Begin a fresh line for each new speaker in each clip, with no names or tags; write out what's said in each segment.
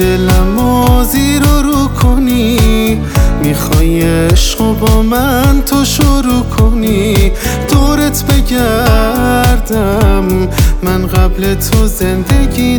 دلم زیر رو کنی، میخوای عشقو با من تو شروع کنی. دورت بگردم من قبل تو زندگی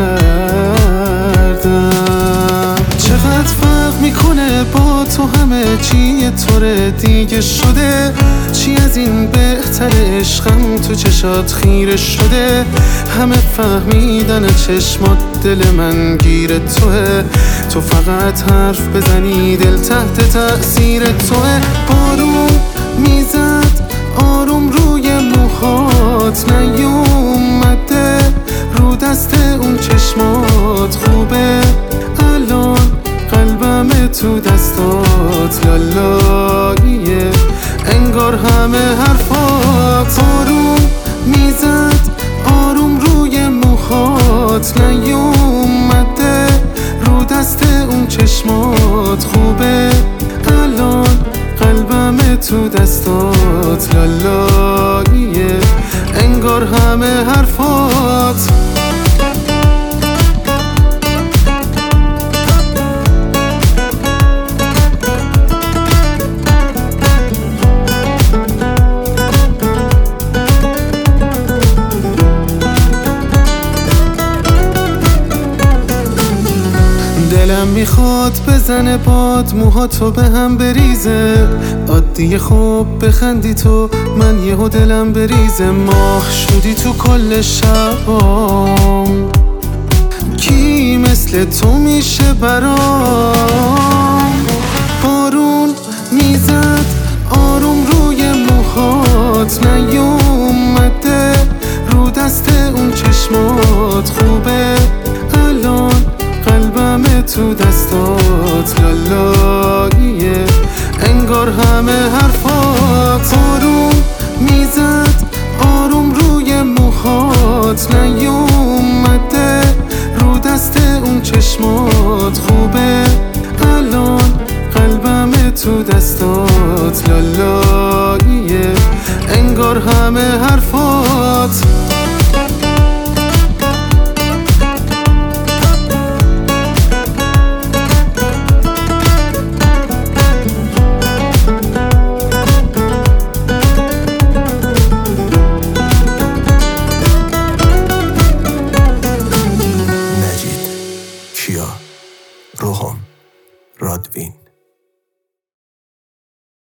نکردم. چقدر فرق میکنه با تو همه چی طور دیگه شده. چی از این بهتر عشقم تو چشات خیره شده. همه فهمیدن چشمات دل من گیر توه. تو فقط حرف بزنی دل تحت تأثیر توه. بارون میزد آروم روی موهات، نیومده رو دست اون چشمات. خوبه الان قلبم تو دستات، لالاییه انگار همه حرفات. آروم میزد آروم روی موهات، نیومده رو دست اون چشمات. خوبه الان قلبم تو دستات، لالاییه انگار همه حرفات. دلم میخواد بزنه باد موهاتو به هم بریزه. عادیه خوب بخندی تو من یهو دلم بریزه. ماه شدی تو کل شبام، کی مثل تو میشه برام. بارون میزد آروم روی موهات، نیومده رو دست اون چشمات. خوبه الان قلبم تو دستات، لالاییه انگار همه حرفات. آروم میزد آروم روی موهات، نیومده رو دست اون چشمات. خوبه الان قلبم تو دستات.